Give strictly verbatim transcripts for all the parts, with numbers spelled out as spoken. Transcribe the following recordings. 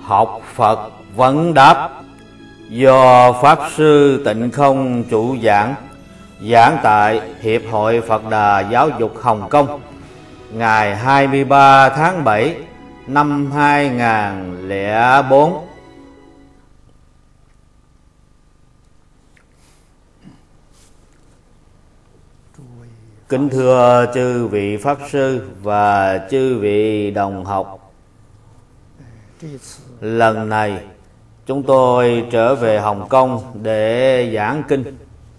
học Phật vấn đáp do Pháp Sư Tịnh Không chủ giảng, giảng tại Hiệp hội Phật Đà Giáo dục Hồng Kông, ngày hai mươi ba tháng bảy năm hai nghìn không trăm lẻ bốn. Kính thưa chư vị Pháp Sư và chư vị đồng học, lần này chúng tôi trở về Hồng Kông để giảng kinh.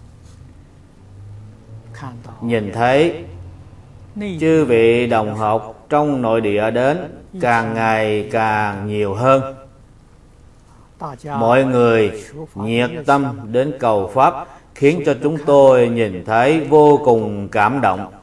Nhìn thấy chư vị đồng học trong nội địa đến càng ngày càng nhiều hơn. Mọi người nhiệt tâm đến cầu Pháp khiến cho chúng tôi nhìn thấy vô cùng cảm động.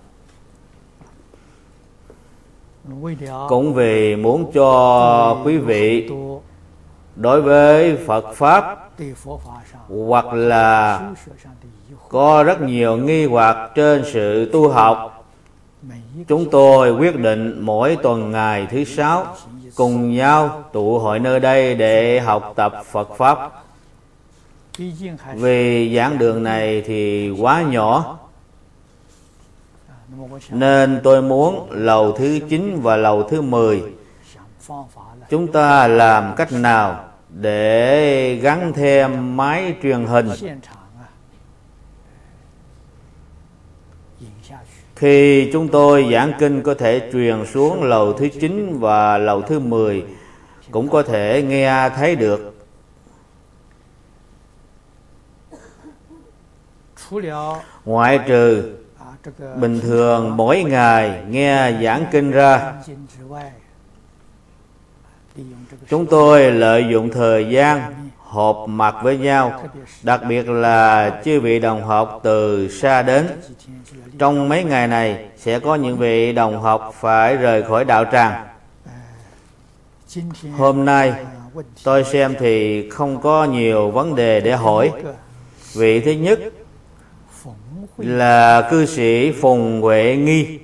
Cũng vì muốn cho quý vị đối với Phật Pháp hoặc là có rất nhiều nghi hoặc trên sự tu học, chúng tôi quyết định mỗi tuần ngày thứ sáu cùng nhau tụ hội nơi đây để học tập Phật Pháp. Vì giảng đường này thì quá nhỏ, nên tôi muốn lầu thứ chín và lầu thứ mười chúng ta làm cách nào để gắn thêm máy truyền hình. Khi chúng tôi giảng kinh có thể truyền xuống lầu thứ chín và lầu thứ mười, cũng có thể nghe thấy được. Ngoại trừ bình thường mỗi ngày nghe giảng kinh ra, chúng tôi lợi dụng thời gian họp mặt với nhau, đặc biệt là chư vị đồng học từ xa đến. Trong mấy ngày này sẽ có những vị đồng học phải rời khỏi đạo tràng. Hôm nay tôi xem thì không có nhiều vấn đề để hỏi. Vị thứ nhất là cư sĩ Phùng Huệ Nghi.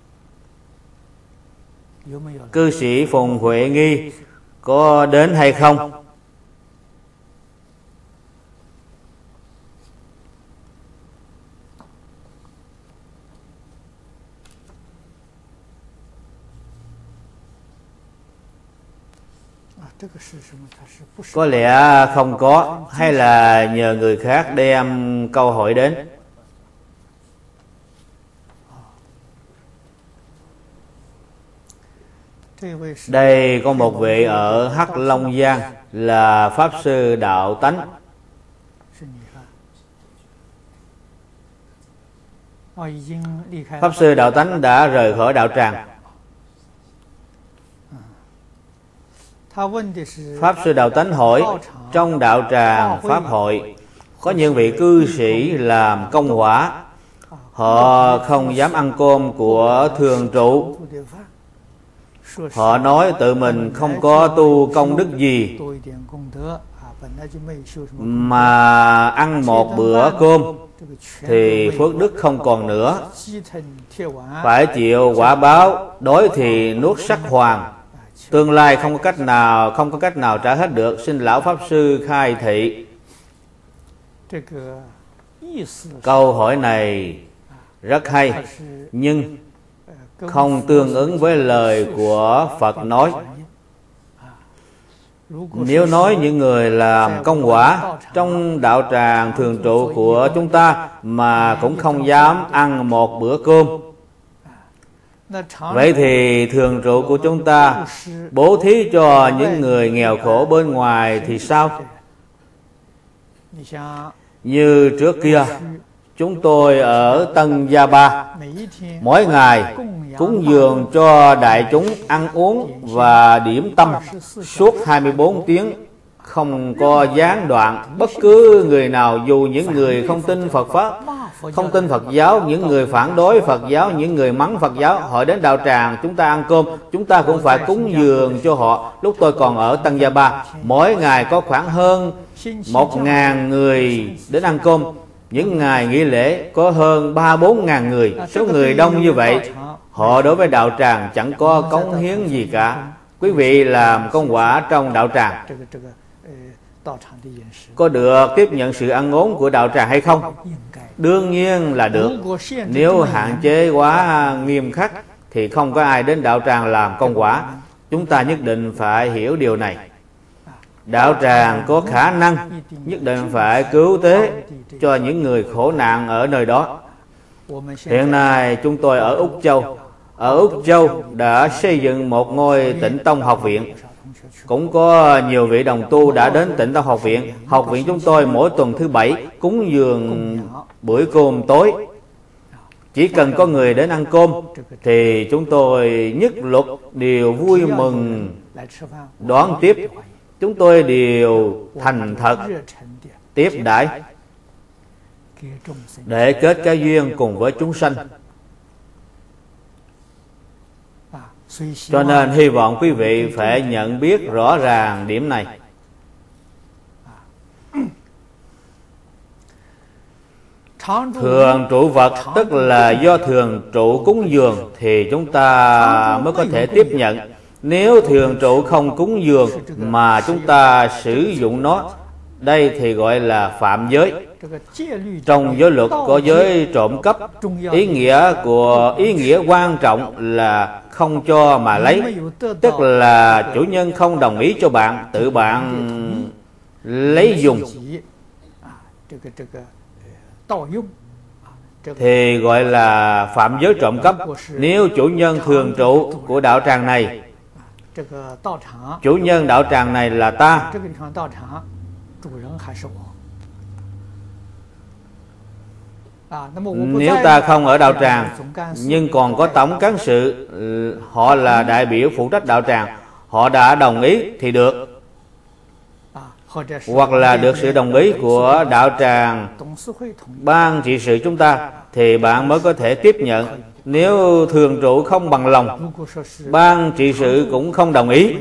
Cư sĩ Phùng Huệ Nghi có đến hay không? Có lẽ không có, hay là nhờ người khác đem câu hỏi đến. Đây có một vị ở Hắc Long Giang là Pháp Sư Đạo Tánh. Pháp Sư Đạo Tánh đã rời khỏi đạo tràng. Pháp Sư Đạo Tánh hỏi, trong đạo tràng Pháp hội có những vị cư sĩ làm công quả, họ không dám ăn cơm của thường trụ. Họ nói tự mình không có tu công đức gì, mà ăn một bữa cơm thì phước đức không còn nữa, phải chịu quả báo, đói thì nuốt sắc hoàng, tương lai không có cách nào không có cách nào trả hết được, xin lão Pháp Sư khai thị. Câu hỏi này rất hay, nhưng không tương ứng với lời của Phật nói. Nếu nói những người làm công quả trong đạo tràng thường trụ của chúng ta mà cũng không dám ăn một bữa cơm, vậy thì thường trụ của chúng ta bố thí cho những người nghèo khổ bên ngoài thì sao? Như trước kia, chúng tôi ở Tân Gia Ba, mỗi ngày cúng dường cho đại chúng ăn uống và điểm tâm suốt hai mươi bốn tiếng, không có gián đoạn. Bất cứ người nào, dù những người không tin Phật Pháp, không tin Phật giáo, những người phản đối Phật giáo, những người mắng Phật giáo, họ đến đạo tràng chúng ta ăn cơm, chúng ta cũng phải cúng dường cho họ. Lúc tôi còn ở Tân Gia Ba, mỗi ngày có khoảng hơn một ngàn người đến ăn cơm. Những ngày nghỉ lễ có hơn ba bốn ngàn người. Số người đông như vậy, họ đối với đạo tràng chẳng có cống hiến gì cả. quý vị làm công quả trong đạo tràng có được tiếp nhận sự ăn uống của đạo tràng hay không? Đương nhiên là được. Nếu hạn chế quá nghiêm khắc thì không có ai đến đạo tràng làm công quả. Chúng ta nhất định phải hiểu điều này. Đạo tràng có khả năng nhất định phải cứu tế cho những người khổ nạn ở nơi đó. Hiện nay chúng tôi ở Úc Châu. Ở Úc Châu đã xây dựng một ngôi Tịnh Tông học viện. Cũng có nhiều vị đồng tu đã đến Tịnh Tông học viện. Học viện chúng tôi mỗi tuần thứ bảy cúng dường bữa cơm tối. Chỉ cần có người đến ăn cơm thì chúng tôi nhất luật đều vui mừng đón tiếp. Chúng tôi đều thành thật tiếp đãi để kết cái duyên cùng với chúng sanh. Cho nên hy vọng quý vị phải nhận biết rõ ràng điểm này. Thường trụ vật tức là do thường trụ cúng dường thì chúng ta mới có thể tiếp nhận. Nếu thường trụ không cúng dường mà chúng ta sử dụng nó, đây thì gọi là phạm giới. Trong giới luật có giới trộm cắp. Ý nghĩa của ý nghĩa quan trọng là không cho mà lấy, tức là chủ nhân không đồng ý cho bạn, tự bạn lấy dùng thì gọi là phạm giới trộm cắp. Nếu chủ nhân thường trụ của đạo tràng này, chủ nhân đạo tràng này là ta, nếu ta không ở đạo tràng nhưng còn có tổng cán sự, họ là đại biểu phụ trách đạo tràng, họ đã đồng ý thì được, hoặc là được sự đồng ý của đạo tràng ban trị sự chúng ta thì bạn mới có thể tiếp nhận. Nếu thường trụ không bằng lòng, ban trị sự cũng không đồng ý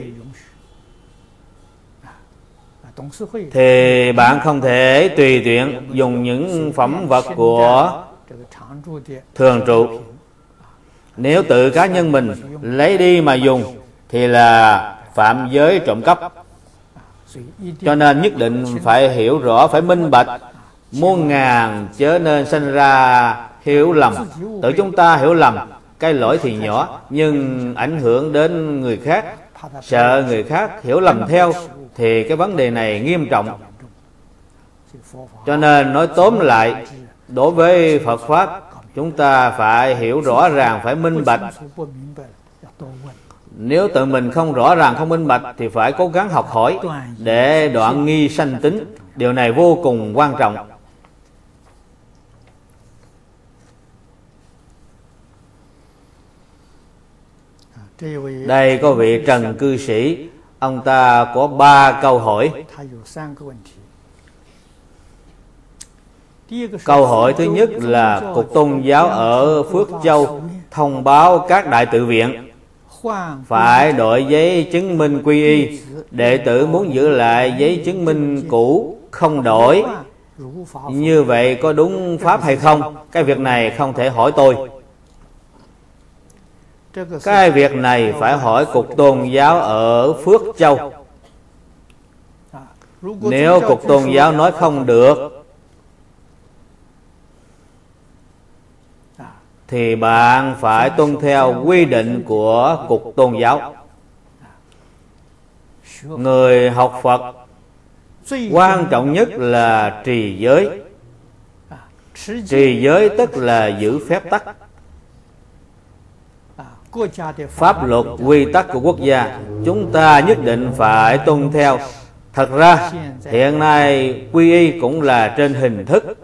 thì bạn không thể tùy tiện dùng những phẩm vật của thường trụ. Nếu tự cá nhân mình lấy đi mà dùng thì là phạm giới trộm cắp. Cho nên nhất định phải hiểu rõ, phải minh bạch, muôn ngàn chớ nên sinh ra hiểu lầm. Tự chúng ta hiểu lầm, cái lỗi thì nhỏ nhưng ảnh hưởng đến người khác, sợ người khác hiểu lầm theo thì cái vấn đề này nghiêm trọng. Cho nên nói tóm lại, đối với Phật Pháp chúng ta phải hiểu rõ ràng, phải minh bạch. Nếu tự mình không rõ ràng, không minh bạch thì phải cố gắng học hỏi để đoạn nghi sanh tính. Điều này vô cùng quan trọng. Đây có vị Trần cư sĩ, ông ta có ba câu hỏi. Câu hỏi thứ nhất là Cục Tôn giáo ở Phước Châu thông báo các đại tự viện phải đổi giấy chứng minh quy y. Đệ tử muốn giữ lại giấy chứng minh cũ không đổi. Như vậy có đúng pháp hay không? Cái việc này không thể hỏi tôi. Cái việc này phải hỏi Cục Tôn giáo ở Phước Châu. Nếu Cục Tôn giáo nói không được thì bạn phải tuân theo quy định của Cục Tôn giáo. Người học Phật quan trọng nhất là trì giới. Trì giới tức là giữ phép tắc, pháp luật, quy tắc của quốc gia. Chúng ta nhất định phải tuân theo. Thật ra hiện nay quy y cũng là trên hình thức.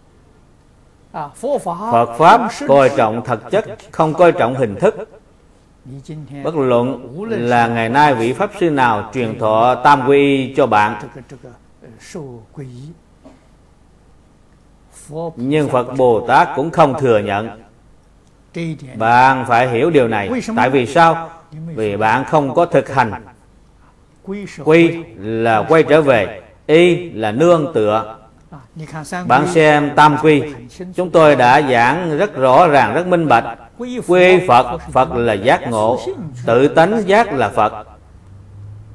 Phật Pháp coi trọng thật chất, không coi trọng hình thức. Bất luận là ngày nay vị Pháp sư nào truyền thọ tam quy y cho bạn, nhưng Phật Bồ Tát cũng không thừa nhận. Bạn phải hiểu điều này. Tại vì sao? Vì bạn không có thực hành. Quy là quay trở về, y là nương tựa. Bạn xem tam quy, chúng tôi đã giảng rất rõ ràng, rất minh bạch. Quy Phật, Phật là giác ngộ, tự tánh giác là Phật.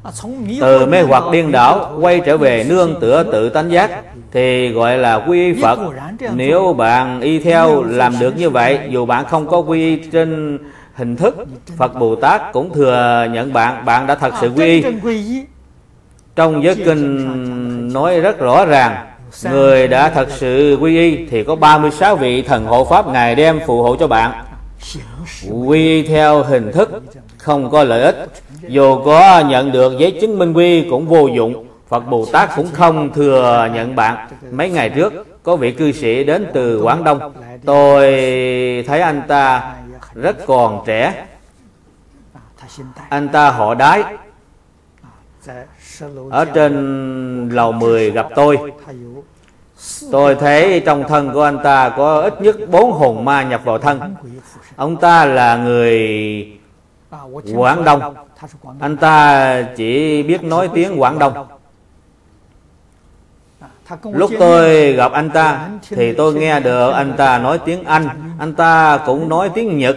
từ mê hoặc điên đảo quay trở về nương tựa tự tánh giác thì gọi là quy y Phật. Nếu bạn y theo làm được như vậy, dù bạn không có quy y trên hình thức, Phật Bồ Tát cũng thừa nhận bạn, bạn đã thật sự quy y. Trong giới kinh nói rất rõ ràng, người đã thật sự quy y thì có ba mươi sáu vị thần hộ pháp Ngài đem phù hộ cho bạn. Quy y theo hình thức không có lợi ích, dù có nhận được giấy chứng minh quy y cũng vô dụng. Phật Bồ Tát cũng không thừa nhận bạn. Mấy ngày trước có vị cư sĩ đến từ Quảng Đông, tôi thấy anh ta rất còn trẻ. Anh ta họ Đái, ở trên lầu mười gặp tôi. Tôi thấy trong thân của anh ta có ít nhất bốn hồn ma nhập vào thân. Ông ta là người Quảng Đông. Anh ta chỉ biết nói tiếng Quảng Đông. Lúc tôi gặp anh ta thì tôi nghe được anh ta nói tiếng Anh, anh ta cũng nói tiếng Nhật,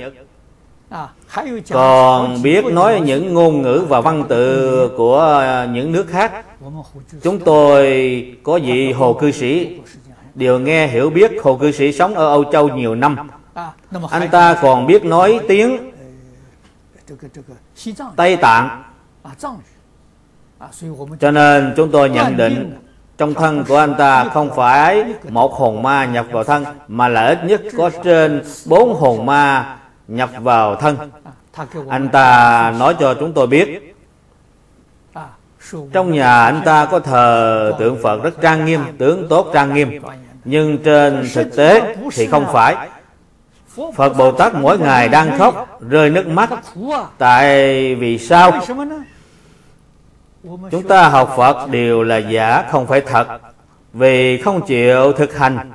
còn biết nói những ngôn ngữ và văn tự của những nước khác. Chúng tôi có vị Hồ cư sĩ đều nghe hiểu biết. Hồ cư sĩ sống ở Âu Châu nhiều năm. Anh ta còn biết nói tiếng Tây Tạng. Cho nên chúng tôi nhận định trong thân của anh ta không phải một hồn ma nhập vào thân, mà là ít nhất có trên bốn hồn ma nhập vào thân. Anh ta nói cho chúng tôi biết, trong nhà anh ta có thờ tượng Phật rất trang nghiêm, tướng tốt trang nghiêm, nhưng trên thực tế thì không phải. Phật Bồ Tát mỗi ngày đang khóc, rơi nước mắt. Tại vì sao? Chúng ta học Phật đều là giả, không phải thật, vì không chịu thực hành.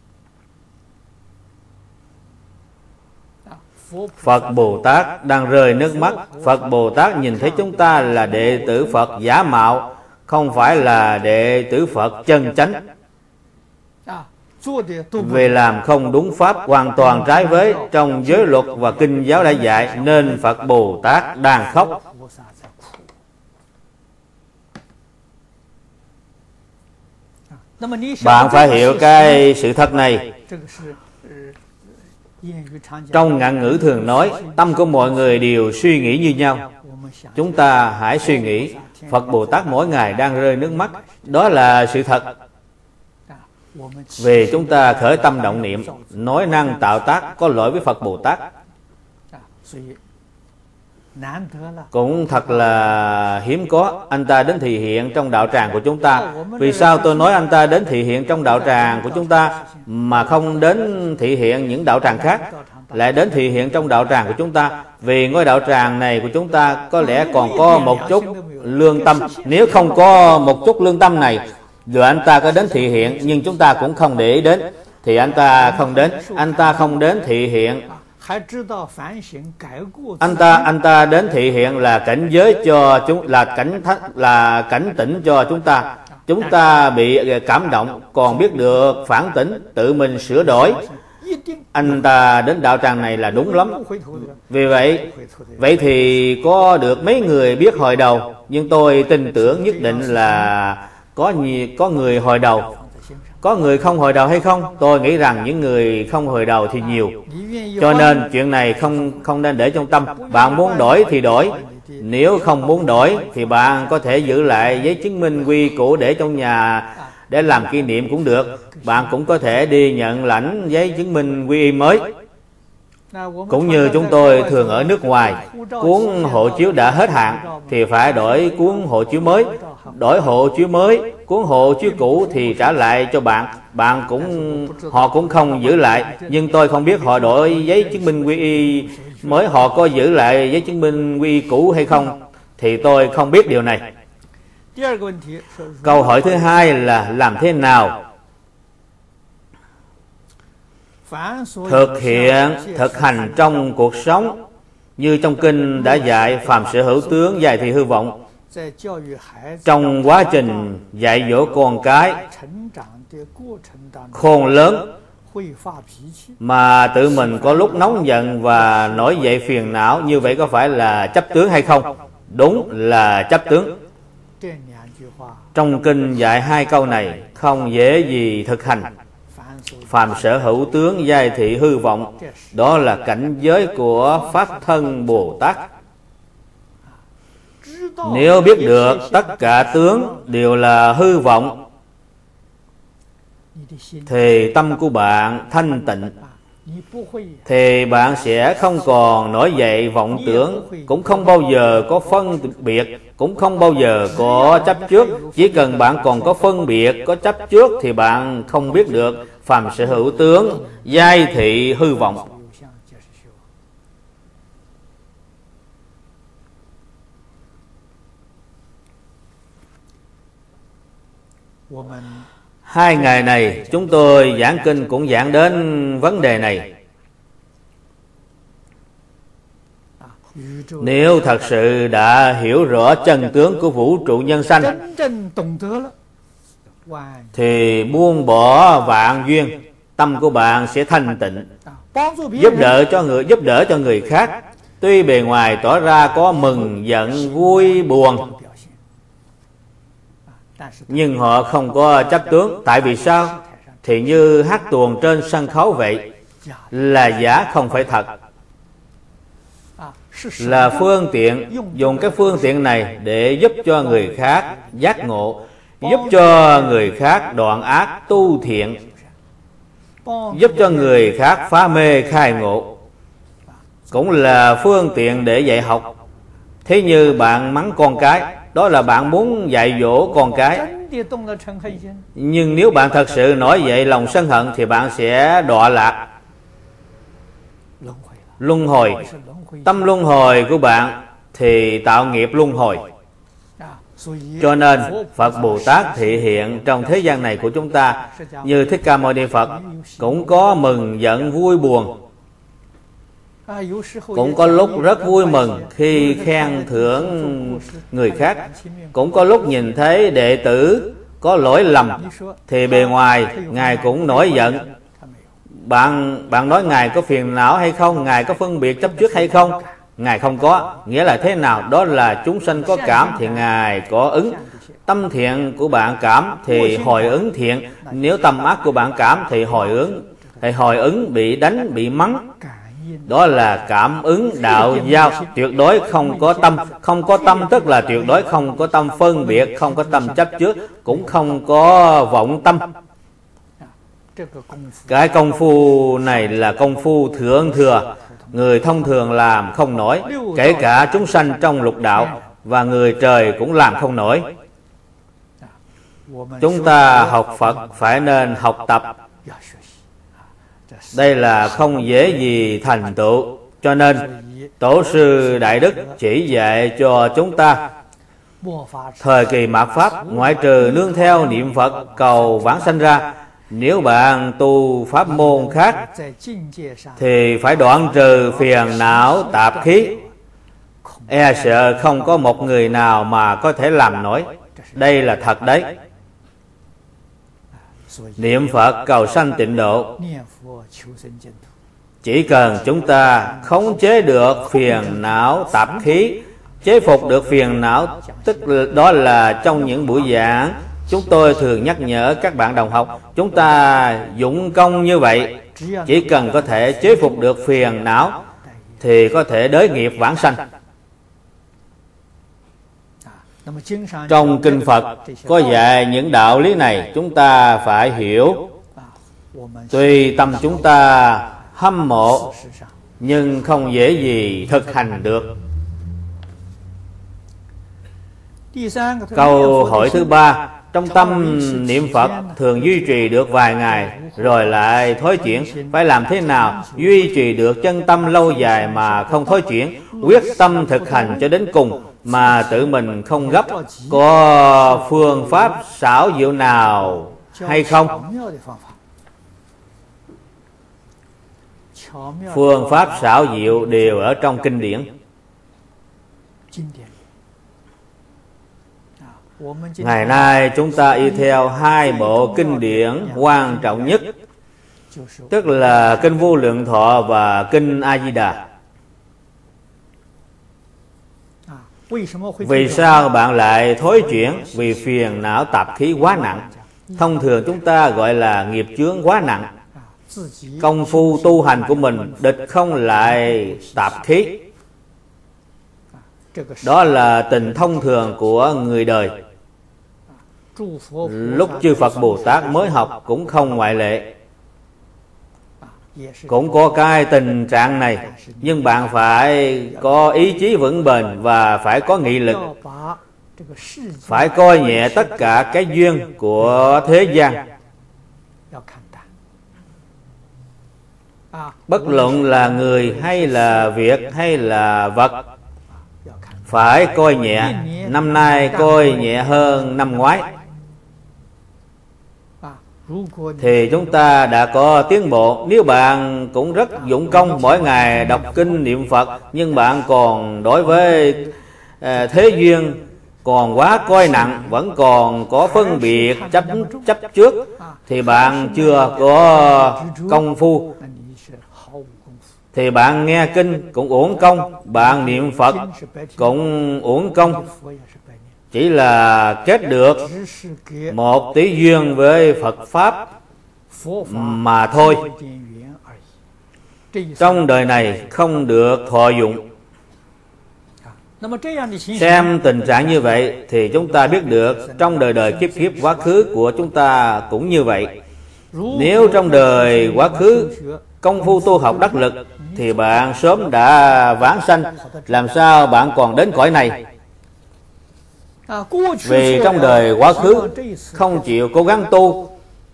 Phật Bồ Tát đang rơi nước mắt. Phật Bồ Tát nhìn thấy chúng ta là đệ tử Phật giả mạo, không phải là đệ tử Phật chân chánh. Vì làm không đúng pháp, hoàn toàn trái với trong giới luật và kinh giáo đã dạy, nên Phật Bồ Tát đang khóc. Bạn phải hiểu cái sự thật này. Trong ngạn ngữ thường nói, tâm của mọi người đều suy nghĩ như nhau. Chúng ta hãy suy nghĩ, Phật Bồ Tát mỗi ngày đang rơi nước mắt. Đó là sự thật. Vì chúng ta khởi tâm động niệm, nói năng tạo tác có lỗi với Phật Bồ Tát. Cũng thật là hiếm có anh ta đến thị hiện trong đạo tràng của chúng ta. Vì sao tôi nói anh ta đến thị hiện trong đạo tràng của chúng ta mà không đến thị hiện những đạo tràng khác, lại đến thị hiện trong đạo tràng của chúng ta? Vì ngôi đạo tràng này của chúng ta có lẽ còn có một chút lương tâm. Nếu không có một chút lương tâm này, dù anh ta có đến thị hiện nhưng chúng ta cũng không để ý đến, thì anh ta không đến. Anh ta không đến thị hiện, anh ta anh ta đến thị hiện là cảnh giới cho chúng, là cảnh là cảnh tỉnh cho chúng ta. Chúng ta bị cảm động, còn biết được phản tỉnh, tự mình sửa đổi. Anh ta đến đạo tràng này là đúng lắm. Vì vậy, vậy thì có được mấy người biết hồi đầu, nhưng tôi tin tưởng nhất định là có nhiều, có người hồi đầu. Có người không hồi đầu hay không? Tôi nghĩ rằng những người không hồi đầu thì nhiều. Cho nên chuyện này không không nên để trong tâm. Bạn muốn đổi thì đổi. Nếu không muốn đổi thì bạn có thể giữ lại giấy chứng minh quy cũ để trong nhà để làm kỷ niệm cũng được. Bạn cũng có thể đi nhận lãnh giấy chứng minh quy y mới. Cũng như chúng tôi thường ở nước ngoài, cuốn hộ chiếu đã hết hạn thì phải đổi cuốn hộ chiếu mới. Đổi hộ chiếu mới, cuốn hộ chiếu cũ thì trả lại cho bạn. Bạn cũng họ cũng không giữ lại. Nhưng tôi không biết họ đổi giấy chứng minh quy y mới, họ có giữ lại giấy chứng minh quy y cũ hay không, thì tôi không biết điều này. Câu hỏi thứ hai là làm thế nào thực hiện, thực hành trong cuộc sống như trong kinh đã dạy: phàm sở hữu tướng, dài thì hư vọng. Trong quá trình dạy dỗ con cái khôn lớn mà tự mình có lúc nóng giận và nổi dậy phiền não, như vậy có phải là chấp tướng hay không? đúng là chấp tướng. Trong kinh dạy hai câu này không dễ gì thực hành. Phàm sở hữu tướng giai thị hư vọng, đó là cảnh giới của Pháp Thân Bồ Tát. Nếu biết được tất cả tướng đều là hư vọng, thì tâm của bạn thanh tịnh, thì bạn sẽ không còn nổi dậy vọng tưởng, cũng không bao giờ có phân biệt, cũng không bao giờ có chấp trước. Chỉ cần bạn còn có phân biệt, có chấp trước, thì bạn không biết được phàm sở hữu tướng giai thị hư vọng. Hai ngày này chúng tôi giảng kinh cũng giảng đến vấn đề này. Nếu thật sự đã hiểu rõ chân tướng của vũ trụ nhân sanh, thì buông bỏ vạn duyên, tâm của bạn sẽ thanh tịnh. Giúp đỡ cho người giúp đỡ cho người khác, tuy bề ngoài tỏ ra có mừng giận vui buồn, nhưng họ không có chấp tướng. Tại vì sao? Thì như hát tuồng trên sân khấu vậy, là giả không phải thật, là phương tiện. Dùng cái phương tiện này để giúp cho người khác giác ngộ, giúp cho người khác đoạn ác tu thiện, giúp cho người khác phá mê khai ngộ, cũng là phương tiện để dạy học. Thế như bạn mắng con cái, đó là bạn muốn dạy dỗ con cái. Nhưng nếu bạn thật sự nổi dậy lòng sân hận, thì bạn sẽ đọa lạc luân hồi. Tâm luân hồi của bạn thì tạo nghiệp luân hồi. Cho nên Phật Bồ Tát thị hiện trong thế gian này của chúng ta, như Thích Ca Mâu Ni Phật, cũng có mừng giận vui buồn. Cũng có lúc rất vui mừng khi khen thưởng người khác, cũng có lúc nhìn thấy đệ tử có lỗi lầm, thì bề ngoài Ngài cũng nổi giận. Bạn bạn nói Ngài có phiền não hay không? Ngài có phân biệt chấp trước hay không? Ngài không có. Nghĩa là thế nào? Đó là chúng sanh có cảm thì Ngài có ứng. Tâm thiện của bạn cảm thì hồi ứng thiện. Nếu tâm ác của bạn cảm thì hồi ứng thì hồi ứng bị đánh, bị mắng. Đó là cảm ứng đạo giao. Tuyệt đối không có tâm. Không có tâm tức là tuyệt đối không có tâm phân biệt, không có tâm chấp trước, cũng không có vọng tâm. Cái công phu này là công phu thượng thừa, người thông thường làm không nổi, kể cả chúng sanh trong lục đạo, và người trời cũng làm không nổi. Chúng ta học Phật phải nên học tập. Đây là không dễ gì thành tựu. Cho nên Tổ sư Đại Đức chỉ dạy cho chúng ta, thời kỳ mạt Pháp, ngoại trừ nương theo niệm Phật cầu vãng sanh ra, nếu bạn tu pháp môn khác thì phải đoạn trừ phiền não tạp khí. E sợ không có một người nào mà có thể làm nổi. Đây là thật đấy. Niệm Phật cầu sanh tịnh độ. Chỉ cần chúng ta khống chế được phiền não tạp khí, chế phục được phiền não, tức đó là trong những buổi giảng chúng tôi thường nhắc nhở các bạn đồng học, chúng ta dụng công như vậy. Chỉ cần có thể chế phục được phiền não thì có thể đới nghiệp vãng sanh. Trong kinh Phật có dạy những đạo lý này, chúng ta phải hiểu. Tuy tâm chúng ta hâm mộ, nhưng không dễ gì thực hành được. Câu hỏi thứ ba, trong tâm niệm Phật thường duy trì được vài ngày rồi lại thối chuyển. Phải làm thế nào duy trì được chân tâm lâu dài mà không thối chuyển? Quyết tâm thực hành cho đến cùng mà tự mình không gấp. Có phương pháp xảo diệu nào hay không? Phương pháp xảo diệu đều ở trong kinh điển. Ngày nay chúng ta y theo hai bộ kinh điển quan trọng nhất, tức là kinh Vô Lượng Thọ và kinh A Di Đà. Vì sao bạn lại thối chuyển? Vì phiền não tạp khí quá nặng. Thông thường chúng ta gọi là nghiệp chướng quá nặng. Công phu tu hành của mình địch không lại tạp khí. Đó là tình thông thường của người đời. Lúc chư Phật Bồ Tát mới học cũng không ngoại lệ, cũng có cái tình trạng này. Nhưng bạn phải có ý chí vững bền và phải có nghị lực, phải coi nhẹ tất cả cái duyên của thế gian. Bất luận là người hay là việc hay là vật, phải coi nhẹ. Năm nay coi nhẹ hơn năm ngoái, thì chúng ta đã có tiến bộ. Nếu bạn cũng rất dụng công mỗi ngày đọc kinh niệm Phật, nhưng bạn còn đối với à, thế duyên còn quá coi nặng, vẫn còn có phân biệt chấp chấp trước, thì bạn chưa có công phu. Thì bạn nghe kinh cũng uổng công, bạn niệm Phật cũng uổng công. Chỉ là kết được một tí duyên với Phật Pháp mà thôi. Trong đời này không được thọ dụng. Xem tình trạng như vậy thì chúng ta biết được trong đời đời kiếp kiếp quá khứ của chúng ta cũng như vậy. Nếu trong đời quá khứ công phu tu học đắc lực thì bạn sớm đã vãng sanh. Làm sao bạn còn đến cõi này? Vì trong đời quá khứ không chịu cố gắng tu,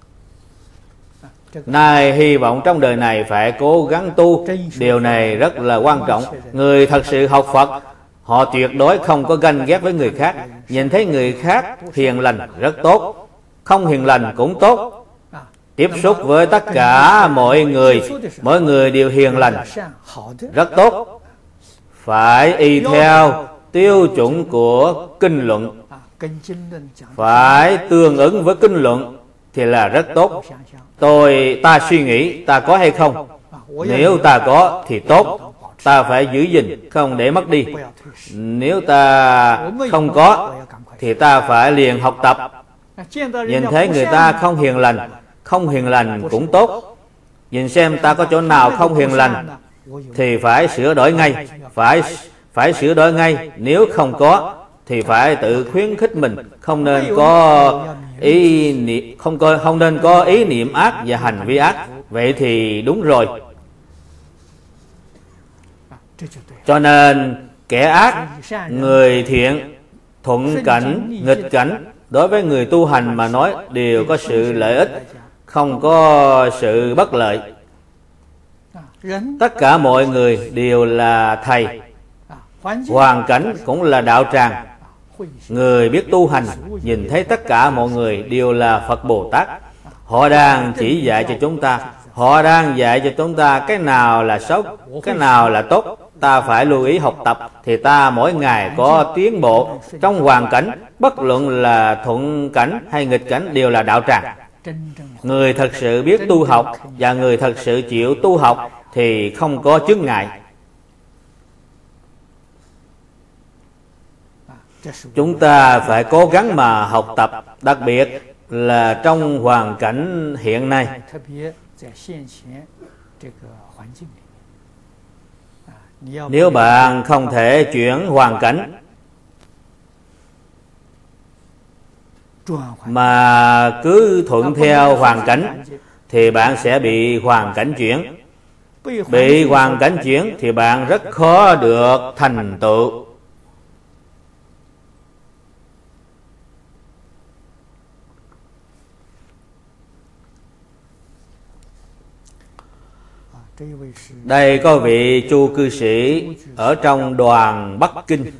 nay hy vọng trong đời này phải cố gắng tu. Điều này rất là quan trọng. Người thật sự học Phật, họ tuyệt đối không có ganh ghét với người khác. Nhìn thấy người khác hiền lành rất tốt, không hiền lành cũng tốt. Tiếp xúc với tất cả mọi người, mỗi người đều hiền lành, rất tốt. Phải y theo tiêu chuẩn của kinh luận, phải tương ứng với kinh luận thì là rất tốt. Tôi ta suy nghĩ ta có hay không? Nếu ta có thì tốt, ta phải giữ gìn không để mất đi. Nếu ta không có thì ta phải liền học tập. Nhìn thấy người ta không hiền lành, không hiền lành cũng tốt. Nhìn xem ta có chỗ nào không hiền lành thì phải sửa đổi ngay, phải phải sửa đổi ngay. Nếu không có thì phải tự khuyến khích mình, không nên có ý niệm không có không nên có ý niệm ác và hành vi ác. Vậy thì đúng rồi. Cho nên kẻ ác, người thiện, thuận cảnh, nghịch cảnh, đối với người tu hành mà nói đều có sự lợi ích, không có sự bất lợi. Tất cả mọi người đều là thầy, hoàn cảnh cũng là đạo tràng. Người biết tu hành nhìn thấy tất cả mọi người đều là Phật Bồ Tát. Họ đang chỉ dạy cho chúng ta, họ đang dạy cho chúng ta cái nào là xấu, cái nào là tốt. Ta phải lưu ý học tập thì ta mỗi ngày có tiến bộ. Trong hoàn cảnh, bất luận là thuận cảnh hay nghịch cảnh đều là đạo tràng. Người thật sự biết tu học và người thật sự chịu tu học thì không có chướng ngại. Chúng ta phải cố gắng mà học tập, đặc biệt là trong hoàn cảnh hiện nay. Nếu bạn không thể chuyển hoàn cảnh mà cứ thuận theo hoàn cảnh thì bạn sẽ bị hoàn cảnh chuyển. Bị hoàn cảnh chuyển thì bạn rất khó được thành tựu. Đây có vị Chu cư sĩ ở trong đoàn Bắc Kinh.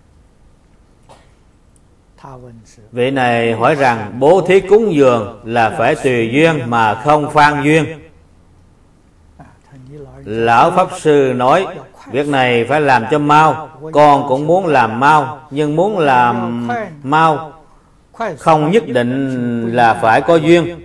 Vị này hỏi rằng bố thí cúng dường là phải tùy duyên mà không phan duyên. Lão Pháp Sư nói việc này phải làm cho mau. Con cũng muốn làm mau, nhưng muốn làm mau không nhất định là phải có duyên.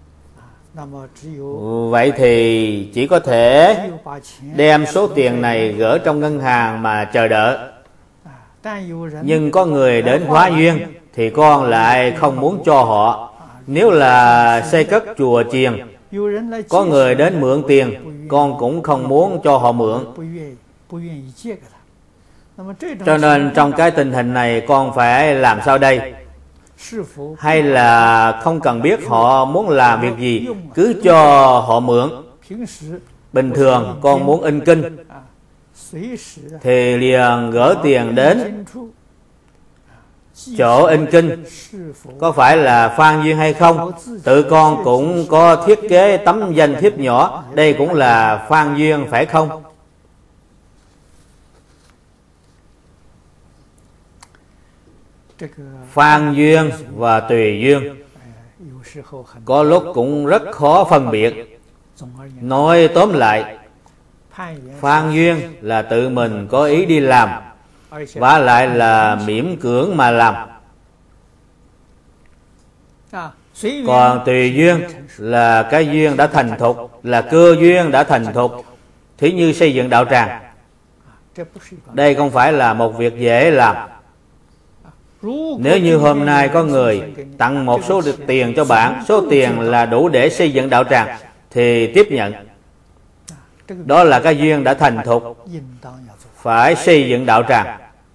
Vậy thì chỉ có thể đem số tiền này gửi trong ngân hàng mà chờ đợi. Nhưng có người đến hóa duyên thì con lại không muốn cho họ. Nếu là xây cất chùa chiền, có người đến mượn tiền, con cũng không muốn cho họ mượn. Cho nên trong cái tình hình này con phải làm sao đây? Hay là không cần biết họ muốn làm việc gì, cứ cho họ mượn? Bình thường con muốn in kinh thì liền gửi tiền đến chỗ in kinh. Có phải là phan duyên hay không? Tự con cũng có thiết kế tấm danh thiếp nhỏ, đây cũng là phan duyên phải không? Phan duyên và tùy duyên có lúc cũng rất khó phân biệt. Nói tóm lại, phan duyên là tự mình có ý đi làm, và lại là miễn cưỡng mà làm. Còn tùy duyên là cái duyên đã thành thục, là cơ duyên đã thành thục. Thí như xây dựng đạo tràng, đây không phải là một việc dễ làm. Nếu như hôm nay có người tặng một số tiền cho bạn, số tiền là đủ để xây dựng đạo tràng, thì tiếp nhận. Đó là cái duyên đã thành thục, phải xây dựng đạo tràng.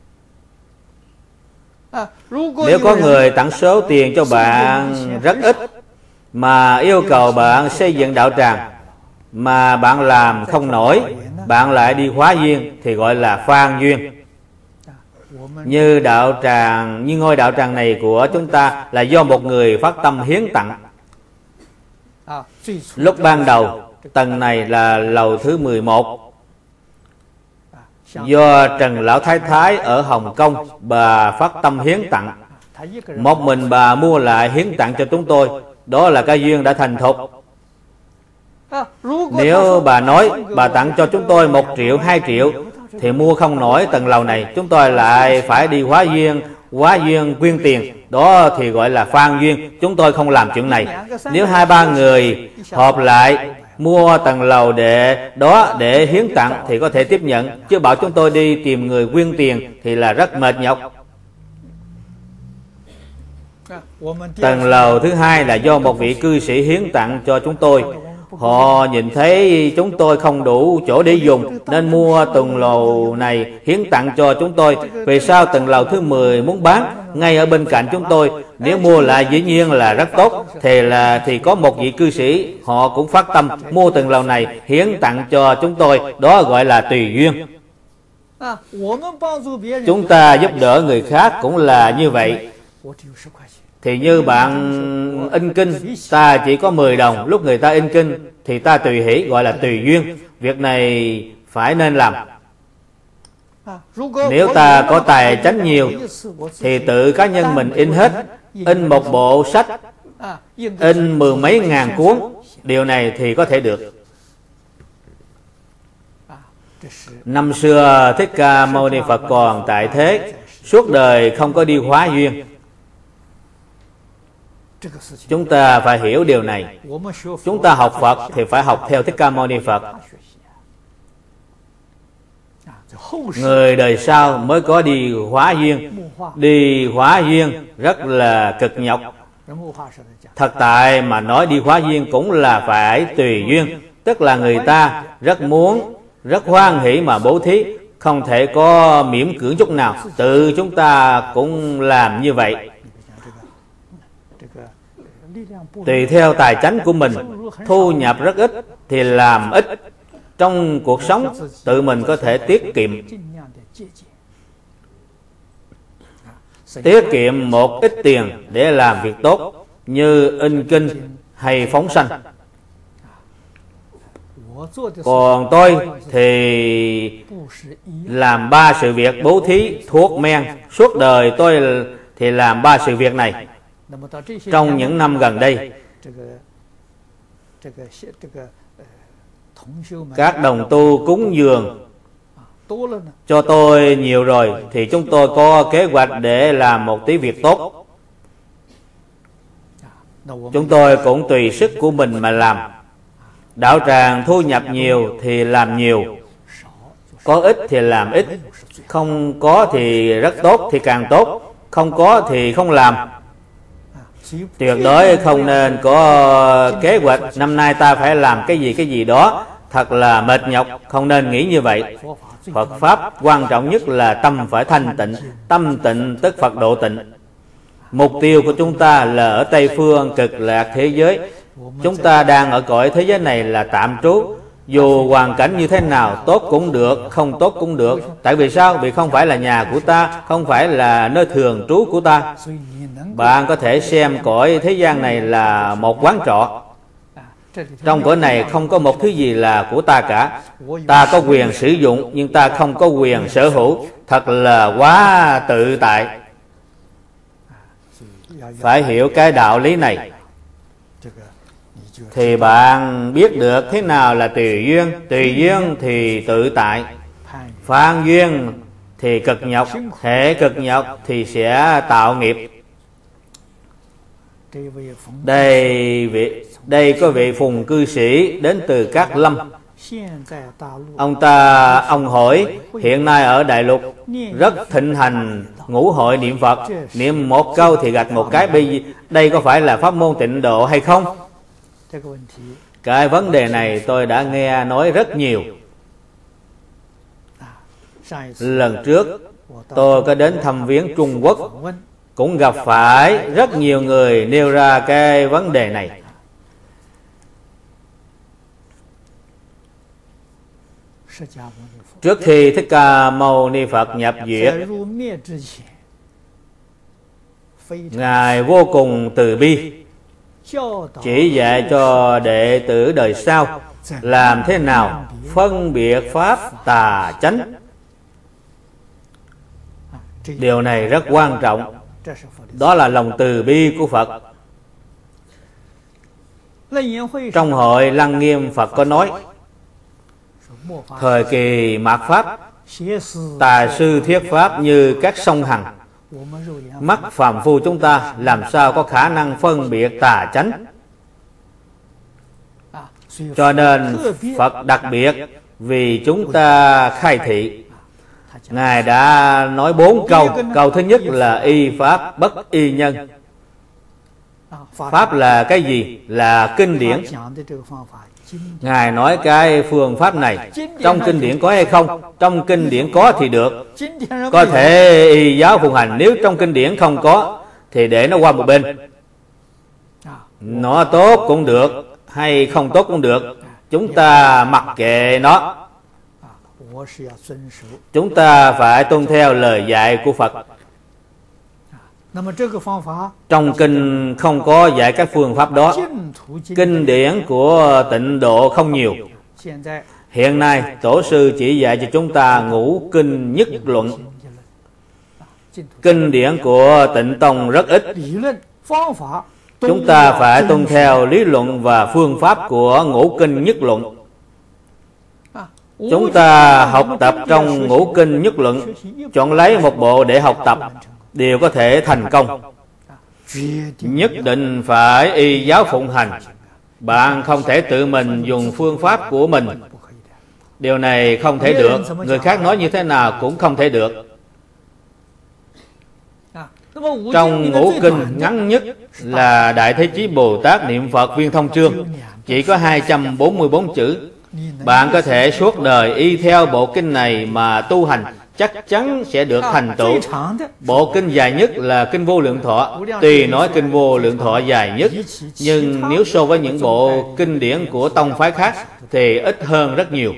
Nếu có người tặng số tiền cho bạn rất ít, mà yêu cầu bạn xây dựng đạo tràng, mà bạn làm không nổi, bạn lại đi hóa duyên, thì gọi là phan duyên. Như đạo tràng, như ngôi đạo tràng này của chúng ta là do một người phát tâm hiến tặng. Lúc ban đầu, tầng này là lầu thứ mười một, do Trần Lão Thái Thái ở Hồng Kông, bà phát tâm hiến tặng. Một mình bà mua lại hiến tặng cho chúng tôi. Đó là cái duyên đã thành thục. Nếu bà nói bà tặng cho chúng tôi một triệu, hai triệu, thì mua không nổi tầng lầu này, chúng tôi lại phải đi hóa duyên, hóa duyên quyên tiền. Đó thì gọi là phan duyên. Chúng tôi không làm chuyện này. Nếu hai ba người họp lại mua tầng lầu để đó để hiến tặng thì có thể tiếp nhận, chứ bảo chúng tôi đi tìm người quyên tiền thì là rất mệt nhọc. Tầng lầu thứ hai là do một vị cư sĩ hiến tặng cho chúng tôi. Họ nhìn thấy chúng tôi không đủ chỗ để dùng, nên mua tầng lầu này hiến tặng cho chúng tôi. Vì sao tầng lầu thứ mười muốn bán ngay ở bên cạnh chúng tôi? Nếu mua lại dĩ nhiên là rất tốt. Thì là thì có một vị cư sĩ, họ cũng phát tâm mua tầng lầu này hiến tặng cho chúng tôi. Đó gọi là tùy duyên. Chúng ta giúp đỡ người khác cũng là như vậy. Thì như bạn in kinh, ta chỉ có mười đồng, lúc người ta in kinh thì ta tùy hỷ, gọi là tùy duyên. Việc này phải nên làm. Nếu ta có tài chánh nhiều thì tự cá nhân mình in hết, in một bộ sách, in mười mấy ngàn cuốn. Điều này thì có thể được. Năm xưa Thích Ca Mâu Ni Phật còn tại thế, suốt đời không có đi hóa duyên. Chúng ta phải hiểu điều này. Chúng ta học Phật thì phải học theo Thích Ca Mâu Ni Phật. Người đời sau mới có đi hóa duyên. Đi hóa duyên rất là cực nhọc. Thật tại mà nói đi hóa duyên cũng là phải tùy duyên. Tức là người ta rất muốn, rất hoan hỷ mà bố thí, không thể có miễn cưỡng chút nào. Tự chúng ta cũng làm như vậy. Tùy theo tài chánh của mình, thu nhập rất ít thì làm ít. Trong cuộc sống tự mình có thể tiết kiệm. Tiết kiệm một ít tiền để làm việc tốt, như in kinh hay phóng sanh. Còn tôi thì làm ba sự việc: bố thí, thuốc men. Suốt đời tôi thì làm ba sự việc này. Trong những năm gần đây, các đồng tu cúng dường cho tôi nhiều rồi, thì chúng tôi có kế hoạch để làm một tí việc tốt. Chúng tôi cũng tùy sức của mình mà làm. Đạo tràng thu nhập nhiều thì làm nhiều, Có ít thì làm ít, không có thì rất tốt thì càng tốt, không có thì không làm. Tuyệt đối không nên có kế hoạch năm nay ta phải làm cái gì cái gì đó thật là mệt nhọc, không nên nghĩ như vậy. Phật Pháp quan trọng nhất là tâm phải thanh tịnh, tâm tịnh tức Phật độ tịnh. Mục tiêu của chúng ta là ở Tây Phương cực lạc thế giới. Chúng ta đang ở cõi thế giới này là tạm trú. Dù hoàn cảnh như thế nào, tốt cũng được, không tốt cũng được. Tại vì sao? Vì không phải là nhà của ta, không phải là nơi thường trú của ta. Bạn có thể xem cõi thế gian này là một quán trọ. Trong cõi này không có một thứ gì là của ta cả. Ta có quyền sử dụng, nhưng ta không có quyền sở hữu. Thật là quá tự tại. Phải hiểu cái đạo lý này, thì bạn biết được thế nào là tùy duyên. Tùy duyên thì tự tại, phan duyên thì cực nhọc. Hệ cực nhọc thì sẽ tạo nghiệp. Đây, vị, đây có vị Phùng cư sĩ đến từ Cát Lâm. Ông ta ông hỏi hiện nay ở Đại Lục rất thịnh hành ngũ hội niệm Phật, niệm một câu thì gạch một cái. Bây giờ đây có phải là pháp môn tịnh độ hay không? Cái vấn đề này tôi đã nghe nói rất nhiều. Lần trước tôi có đến thăm viếng Trung Quốc, cũng gặp phải rất nhiều người nêu ra cái vấn đề này. Trước khi Thích Ca Mâu Ni Phật nhập viện, Ngài vô cùng từ bi, chỉ dạy cho đệ tử đời sau làm thế nào phân biệt pháp tà chánh. Điều này rất quan trọng. Đó là lòng từ bi của Phật. Trong hội Lăng Nghiêm, Phật có nói thời kỳ mạt Pháp, tà sư thuyết Pháp như các sông Hằng. Mắt phàm phu chúng ta làm sao có khả năng phân biệt tà chánh. Cho nên Phật đặc biệt vì chúng ta khai thị. Ngài đã nói bốn câu. Câu thứ nhất là y pháp bất y nhân. Pháp là cái gì? Là kinh điển. Ngài nói cái phương pháp này trong kinh điển có hay không? Trong kinh điển có thì được, có thể y giáo phụng hành. Nếu trong kinh điển không có thì để nó qua một bên. Nó tốt cũng được hay không tốt cũng được, chúng ta mặc kệ nó. Chúng ta phải tuân theo lời dạy của Phật. Trong kinh không có dạy các phương pháp đó. Kinh điển của tịnh độ không nhiều. Hiện nay Tổ sư chỉ dạy cho chúng ta ngũ kinh nhất luận. Kinh điển của Tịnh Tông rất ít. Chúng ta phải tuân theo lý luận và phương pháp của ngũ kinh nhất luận. Chúng ta học tập trong ngũ kinh nhất luận, chọn lấy một bộ để học tập, đều có thể thành công. Nhất định phải y giáo phụng hành. Bạn không thể tự mình dùng phương pháp của mình. Điều này không thể được. Người khác nói như thế nào cũng không thể được. Trong ngũ kinh ngắn nhất là Đại Thế Chí Bồ Tát Niệm Phật Viên Thông Chương, chỉ có hai trăm bốn mươi bốn chữ. Bạn có thể suốt đời y theo bộ kinh này mà tu hành, chắc chắn sẽ được thành tựu. Bộ kinh dài nhất là kinh Vô Lượng Thọ. Tuy nói kinh Vô Lượng Thọ dài nhất, nhưng nếu so với những bộ kinh điển của tông phái khác thì ít hơn rất nhiều.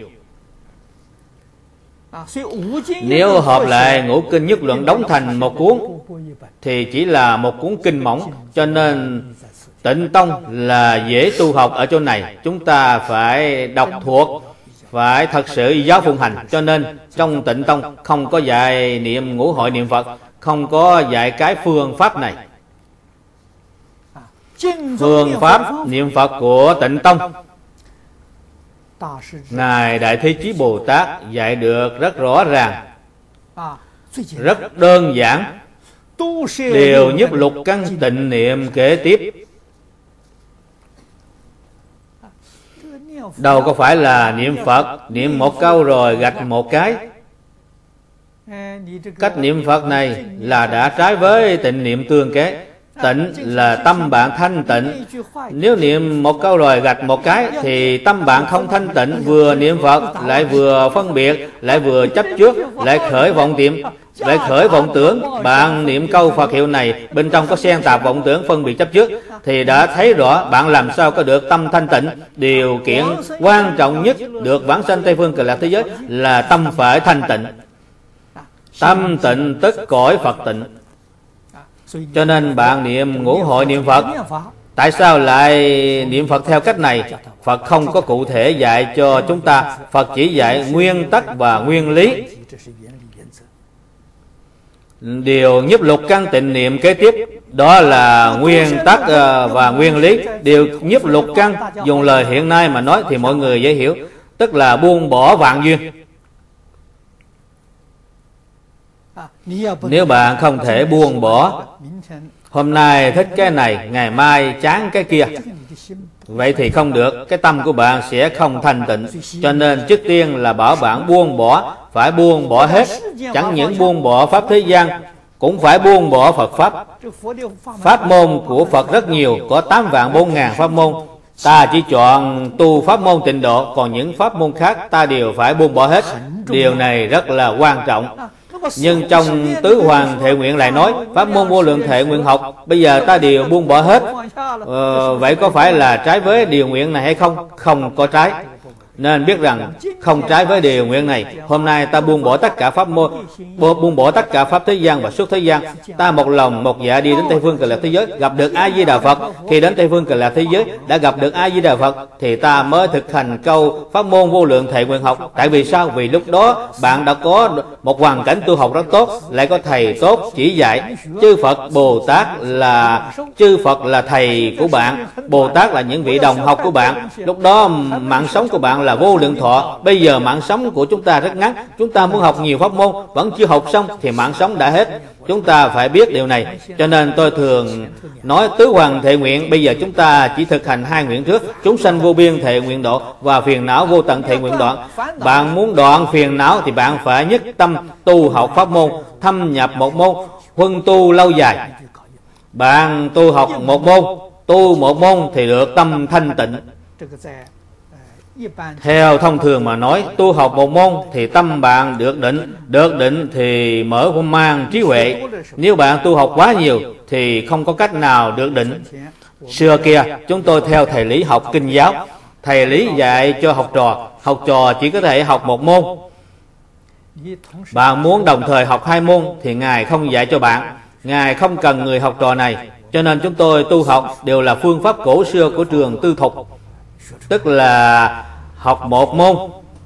Nếu hợp lại ngũ kinh nhất luận đóng thành một cuốn thì chỉ là một cuốn kinh mỏng. Cho nên Tịnh Tông là dễ tu học ở chỗ này. Chúng ta phải đọc thuộc, phải thật sự giáo phụng hành. Cho nên trong Tịnh Tông không có dạy niệm ngũ hội niệm Phật, không có dạy cái phương pháp này. Phương pháp niệm Phật của Tịnh Tông, Ngài Đại Thế Chí Bồ Tát dạy được rất rõ ràng, rất đơn giản. Đều nhất lục căn tịnh niệm kế tiếp. đâu có phải là niệm Phật, niệm một câu rồi gạch một cái. Cách niệm Phật này là đã trái với tịnh niệm tương kế. Tịnh là tâm bạn thanh tịnh. Nếu niệm một câu rồi gạch một cái thì tâm bạn không thanh tịnh, vừa niệm Phật lại vừa phân biệt, lại vừa chấp trước, lại khởi vọng tiệm, lại khởi vọng tưởng. Bạn niệm câu Phật hiệu này bên trong có xen tạp vọng tưởng phân biệt chấp trước, thì đã thấy rõ bạn làm sao có được tâm thanh tịnh. Điều kiện quan trọng nhất được vãng sanh Tây Phương Cực Lạc thế giới là tâm phải thanh tịnh. Tâm tịnh tức cõi Phật tịnh. Cho nên bạn niệm ngũ hội niệm Phật. Tại sao lại niệm Phật theo cách này? Phật không có cụ thể dạy cho chúng ta. Phật chỉ dạy nguyên tắc và nguyên lý. Điều nhiếp lục căn tịnh niệm kế tiếp đó là nguyên tắc và nguyên lý. Điều nhiếp lục căn dùng lời hiện nay mà nói thì mọi người dễ hiểu, tức là buông bỏ vạn duyên. Nếu bạn không thể buông bỏ, hôm nay thích cái này, ngày mai chán cái kia, vậy thì không được, cái tâm của bạn sẽ không thanh tịnh. Cho nên trước tiên là bảo bạn buông bỏ, phải buông bỏ hết. Chẳng những buông bỏ pháp thế gian, cũng phải buông bỏ Phật Pháp. Pháp môn của Phật rất nhiều, có tám vạn bốn ngàn pháp môn. Ta chỉ chọn tu pháp môn tịnh độ, còn những pháp môn khác ta đều phải buông bỏ hết. Điều này rất là quan trọng. Nhưng trong tứ hoàng thệ nguyện lại nói pháp môn vô lượng thệ nguyện học bây giờ ta đều buông bỏ hết. ờ, Vậy có phải là trái với điều nguyện này hay không? Không có trái. Nên biết rằng không trái với điều nguyện này. Hôm nay ta buông bỏ tất cả pháp môn, buông bỏ tất cả pháp thế gian và xuất thế gian. Ta một lòng một dạ đi đến Tây Phương Cực Lạc thế giới, gặp được A Di Đà Phật. Khi đến Tây Phương Cực Lạc thế giới đã gặp được A Di Đà Phật thì ta mới thực hành câu pháp môn vô lượng thệ nguyện học. Tại vì sao? Vì lúc đó bạn đã có một hoàn cảnh tu học rất tốt, lại có thầy tốt chỉ dạy. Chư Phật Bồ Tát là chư Phật là thầy của bạn, Bồ Tát là những vị đồng học của bạn. Lúc đó mạng sống của bạn là vô lượng thọ. Bây giờ mạng sống của chúng ta rất ngắn, chúng ta muốn học nhiều pháp môn vẫn chưa học xong thì mạng sống đã hết. Chúng ta phải biết điều này. Cho nên tôi thường nói tứ hoàng thệ nguyện, bây giờ chúng ta chỉ thực hành hai nguyện trước: chúng sanh vô biên thệ nguyện độ và phiền não vô tận thệ nguyện đoạn. Bạn muốn đoạn phiền não thì bạn phải nhất tâm tu học pháp môn, thâm nhập một môn, huân tu lâu dài. Bạn tu học một môn, tu một môn thì được tâm thanh tịnh. Theo thông thường mà nói, tu học một môn thì tâm bạn được định, được định thì mở mang trí huệ. Nếu bạn tu học quá nhiều thì không có cách nào được định. Xưa kia chúng tôi theo thầy Lý học kinh giáo. Thầy Lý dạy cho học trò, học trò chỉ có thể học một môn. Bạn muốn đồng thời học hai môn thì Ngài không dạy cho bạn. Ngài không cần người học trò này. Cho nên chúng tôi tu học đều là phương pháp cổ xưa của trường tư thục, tức là học một môn.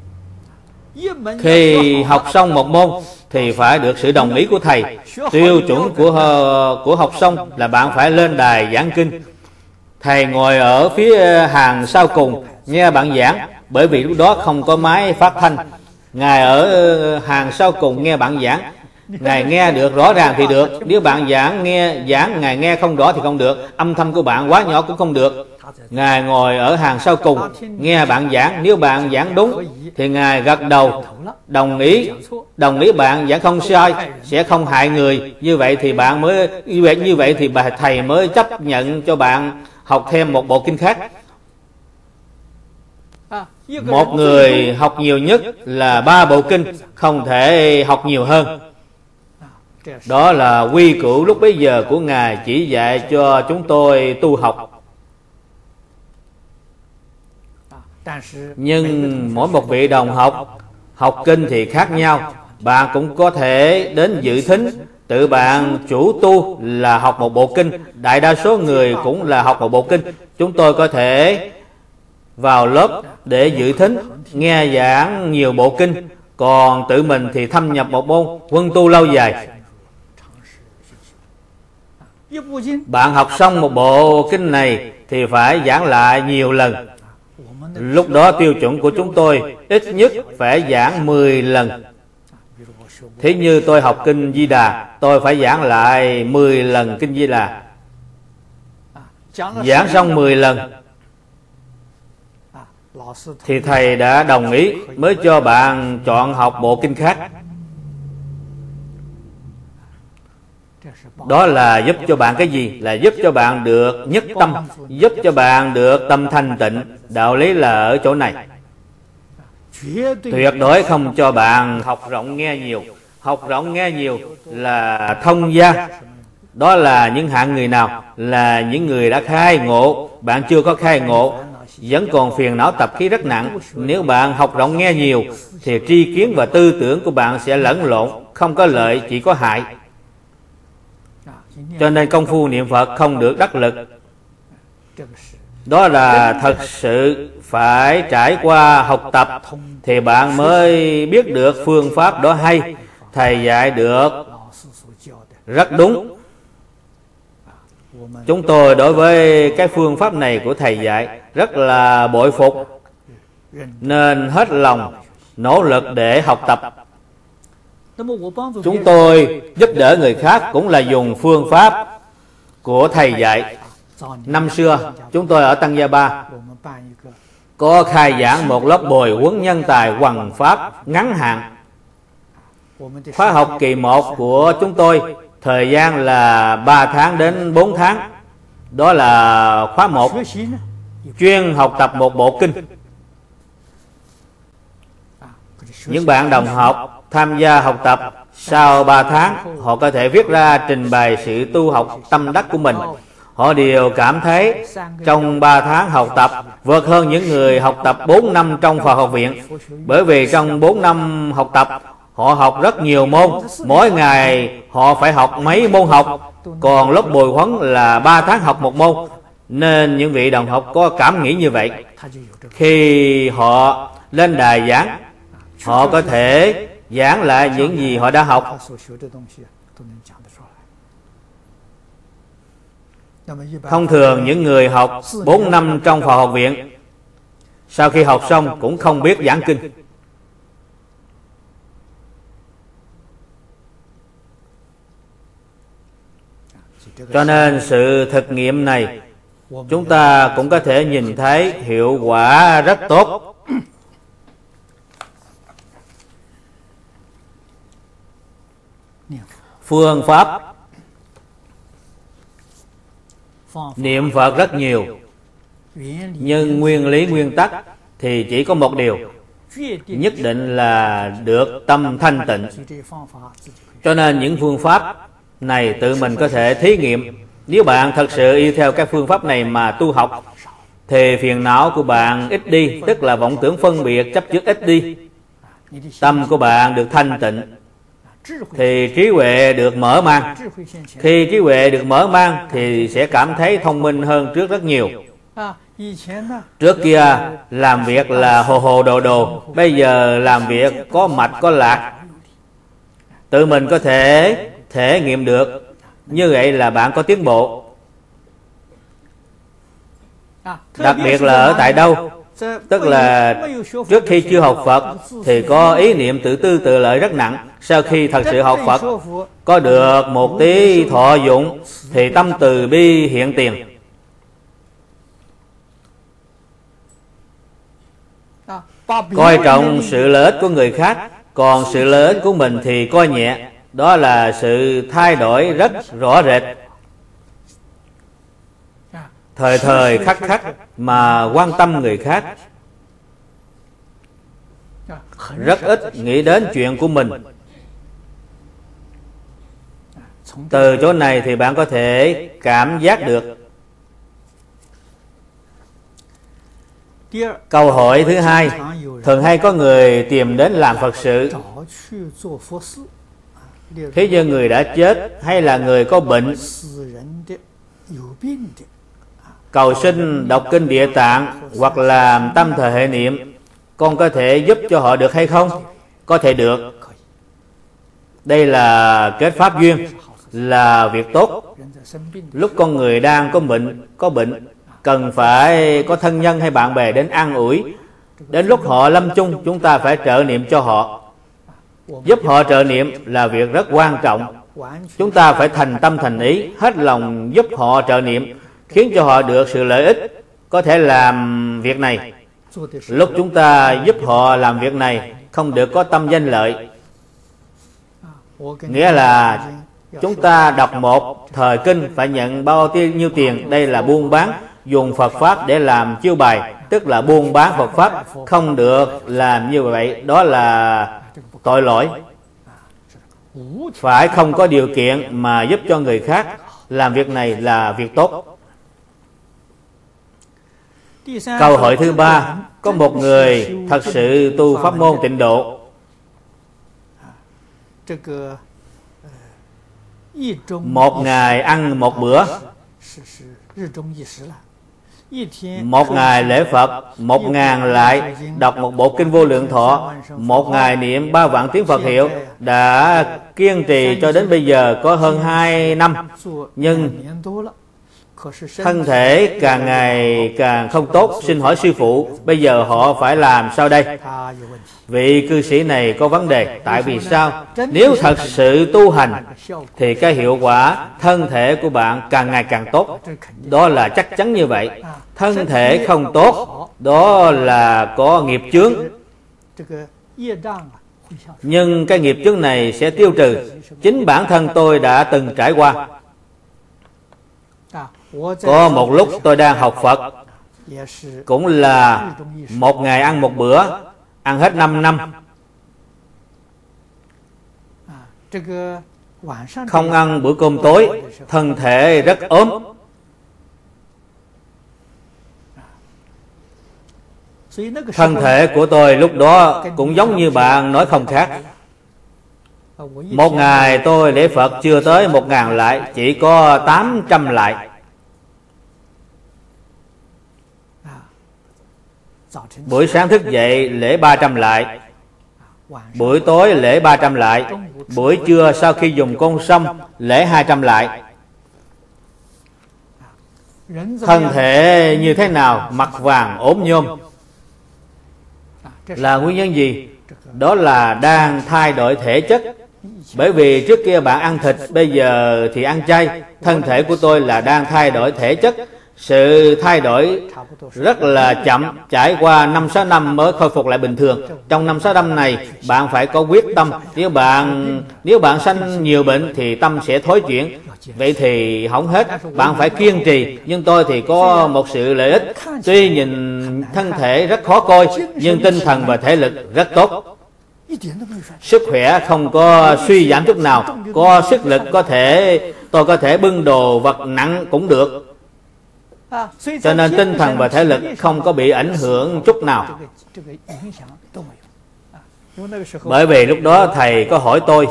Khi học xong một môn thì phải được sự đồng ý của thầy. Tiêu chuẩn của của học xong là bạn phải lên đài giảng kinh. Thầy ngồi ở phía hàng sau cùng nghe bạn giảng, bởi vì lúc đó không có máy phát thanh. Ngài ở hàng sau cùng nghe bạn giảng, Ngài nghe được rõ ràng thì được. Nếu bạn giảng nghe giảng Ngài nghe không rõ thì không được. Âm thanh của bạn quá nhỏ cũng không được. Ngài ngồi ở hàng sau cùng nghe bạn giảng. Nếu bạn giảng đúng thì Ngài gật đầu đồng ý, đồng ý bạn giảng không sai, sẽ không hại người. Như vậy thì bạn mới như vậy như vậy thì bà thầy mới chấp nhận cho bạn học thêm một bộ kinh khác. Một người học nhiều nhất là ba bộ kinh, không thể học nhiều hơn. Đó là quy củ lúc bấy giờ của Ngài chỉ dạy cho chúng tôi tu học. Nhưng mỗi một vị đồng học học kinh thì khác nhau. Bạn cũng có thể đến dự thính, tự bạn chủ tu là học một bộ kinh. Đại đa số người cũng là học một bộ kinh. Chúng tôi có thể vào lớp để dự thính, nghe giảng nhiều bộ kinh. Còn tự mình thì thâm nhập một môn, huân tu lâu dài. Bạn học xong một bộ kinh này thì phải giảng lại nhiều lần. Lúc đó tiêu chuẩn của chúng tôi ít nhất phải giảng mười lần. Thế như tôi học kinh Di Đà, tôi phải giảng lại mười lần kinh Di Đà. Giảng xong mười lần thì thầy đã đồng ý mới cho bạn chọn học bộ kinh khác. Đó là giúp cho bạn cái gì? Là giúp cho bạn được nhất tâm, giúp cho bạn được tâm thanh tịnh. Đạo lý là ở chỗ này. Tuyệt đối không cho bạn học rộng nghe nhiều. Học rộng nghe nhiều là thông gia. Đó là những hạng người nào? Là những người đã khai ngộ. Bạn chưa có khai ngộ, vẫn còn phiền não tập khí rất nặng. Nếu bạn học rộng nghe nhiều thì tri kiến và tư tưởng của bạn sẽ lẫn lộn, không có lợi, chỉ có hại. Cho nên công phu niệm Phật không được đắc lực. Đó là thật sự phải trải qua học tập thì bạn mới biết được phương pháp đó hay. Thầy dạy được rất đúng. Chúng tôi đối với cái phương pháp này của thầy dạy rất là bội phục, nên hết lòng nỗ lực để học tập. Chúng tôi giúp đỡ người khác cũng là dùng phương pháp của thầy dạy. Năm xưa chúng tôi ở Tăng Gia Ba có khai giảng một lớp bồi huấn nhân tài hoằng pháp ngắn hạn. Khóa học kỳ một của chúng tôi thời gian là ba tháng đến bốn tháng. Đó là khóa một, chuyên học tập một bộ kinh. Những bạn đồng học tham gia học tập, sau ba tháng họ có thể viết ra trình bày sự tu học tâm đắc của mình. Họ đều cảm thấy trong ba tháng học tập vượt hơn những người học tập bốn năm trong Phật học viện. Bởi vì trong bốn năm học tập họ học rất nhiều môn, mỗi ngày họ phải học mấy môn học. Còn lớp bồi huấn là ba tháng học một môn. Nên những vị đồng học có cảm nghĩ như vậy. Khi họ lên đài giảng, họ có thể giảng lại những gì họ đã học. Thông thường những người học bốn năm trong Phật học viện, sau khi học xong cũng không biết giảng kinh. Cho nên sự thực nghiệm này chúng ta cũng có thể nhìn thấy hiệu quả rất tốt. Phương pháp niệm Phật rất nhiều, nhưng nguyên lý nguyên tắc thì chỉ có một điều, nhất định là được tâm thanh tịnh. Cho nên những phương pháp này tự mình có thể thí nghiệm. Nếu bạn thật sự y theo các phương pháp này mà tu học thì phiền não của bạn ít đi, tức là vọng tưởng phân biệt chấp trước ít đi. Tâm của bạn được thanh tịnh thì trí huệ được mở mang. Khi trí huệ được mở mang thì sẽ cảm thấy thông minh hơn trước rất nhiều. Trước kia làm việc là hồ hồ đồ đồ, bây giờ làm việc có mạch có lạc. Tự mình có thể thể nghiệm được. Như vậy là bạn có tiến bộ. Đặc biệt là ở tại đâu? Tức là trước khi chưa học Phật thì có ý niệm tự tư tự lợi rất nặng. Sau khi thật sự học Phật, có được một tí thọ dụng thì tâm từ bi hiện tiền. Coi trọng sự lợi ích của người khác, còn sự lợi ích của mình thì coi nhẹ. Đó là sự thay đổi rất rõ rệt. Thời thời khắc khắc mà quan tâm người khác, rất ít nghĩ đến chuyện của mình. Từ chỗ này thì bạn có thể cảm giác được. Câu hỏi thứ hai, thường hay có người tìm đến làm Phật sự. Thế như người đã chết hay là người có bệnh, cầu xin đọc kinh Địa Tạng hoặc làm tâm thời hệ niệm, con có thể giúp cho họ được hay không? Có thể được. Đây là kết pháp duyên, là việc tốt. Lúc con người đang có bệnh, có bệnh cần phải có thân nhân hay bạn bè đến an ủi. Đến lúc họ lâm chung, chúng ta phải trợ niệm cho họ. Giúp họ trợ niệm là việc rất quan trọng. Chúng ta phải thành tâm thành ý, hết lòng giúp họ trợ niệm, khiến cho họ được sự lợi ích, có thể làm việc này. lúc chúng ta giúp họ làm việc này không được có tâm danh lợi. Nghĩa là chúng ta đọc một thời kinh phải nhận bao nhiêu tiền, đây là buôn bán, dùng Phật Pháp để làm chiêu bài, tức là buôn bán Phật Pháp, không được làm như vậy, đó là tội lỗi. Phải không có điều kiện mà giúp cho người khác làm việc này là việc tốt. Câu hỏi thứ ba, có một người thật sự tu pháp môn tịnh độ, một ngày ăn một bữa, một ngày lễ Phật, một ngàn lại đọc một bộ kinh Vô Lượng Thọ, một ngày niệm ba vạn tiếng Phật hiệu, đã kiên trì cho đến bây giờ có hơn hai năm, nhưng thân thể càng ngày càng không tốt. Xin hỏi sư phụ, bây giờ họ phải làm sao đây? Vị cư sĩ này có vấn đề. Tại vì sao? Nếu thật sự tu hành thì cái hiệu quả thân thể của bạn càng ngày càng tốt, đó là chắc chắn như vậy. Thân thể không tốt, đó là có nghiệp chướng, nhưng cái nghiệp chướng này sẽ tiêu trừ. Chính bản thân tôi đã từng trải qua. Có một lúc tôi đang học Phật, cũng là một ngày ăn một bữa, ăn hết năm năm, không ăn bữa cơm tối, thân thể rất ốm. Thân thể của tôi lúc đó cũng giống như bạn nói không khác. Một ngày tôi lễ Phật chưa tới một ngàn lại, chỉ có tám trăm lại. Buổi sáng thức dậy lễ ba trăm lại, buổi tối lễ ba trăm lại, buổi trưa sau khi dùng cơm xong lễ hai trăm lại. Thân thể như thế nào? Mặt vàng ốm nhôm. Là nguyên nhân gì? Đó là đang thay đổi thể chất. Bởi vì trước kia bạn ăn thịt, bây giờ thì ăn chay. Thân thể của tôi là đang thay đổi thể chất. Sự thay đổi rất là chậm, trải qua năm sáu năm mới khôi phục lại bình thường. Trong năm sáu năm này bạn phải có quyết tâm. Nếu bạn nếu bạn sanh nhiều bệnh thì tâm sẽ thối chuyển, vậy thì hỏng hết. Bạn phải kiên trì. Nhưng tôi thì có một sự lợi ích. Tuy nhìn thân thể rất khó coi, nhưng tinh thần và thể lực rất tốt. Sức khỏe không có suy giảm chút nào, có sức lực, có thể tôi có thể bưng đồ vật nặng cũng được. Cho nên tinh thần và thể lực không có bị ảnh hưởng chút nào. Bởi vì lúc đó thầy có hỏi tôi,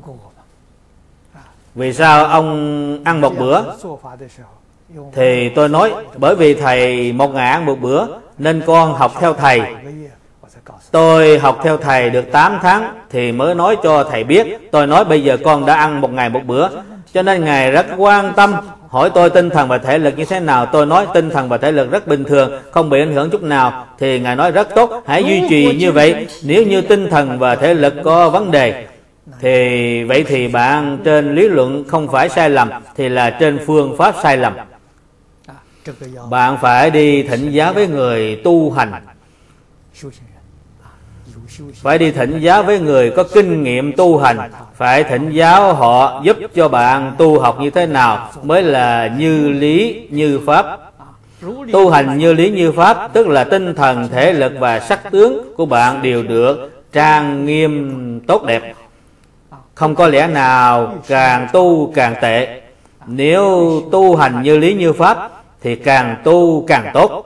vì sao ông ăn một bữa? Thì tôi nói, bởi vì thầy một ngày ăn một bữa, nên con học theo thầy. Tôi học theo thầy được tám tháng thì mới nói cho thầy biết. Tôi nói bây giờ con đã ăn một ngày một bữa, cho nên Ngài rất quan tâm, hỏi tôi tinh thần và thể lực như thế nào. Tôi nói tinh thần và thể lực rất bình thường, không bị ảnh hưởng chút nào. Thì Ngài nói rất tốt, hãy duy trì như vậy. Nếu như tinh thần và thể lực có vấn đề thì vậy thì bạn trên lý luận không phải sai lầm, thì là trên phương pháp sai lầm. Bạn phải đi thỉnh giáo với người tu hành, phải đi thỉnh giáo với người có kinh nghiệm tu hành, phải thỉnh giáo họ giúp cho bạn tu học như thế nào mới là như lý như pháp. Tu hành như lý như pháp tức là tinh thần, thể lực và sắc tướng của bạn đều được trang nghiêm tốt đẹp. Không có lẽ nào càng tu càng tệ. Nếu tu hành như lý như pháp thì càng tu càng tốt.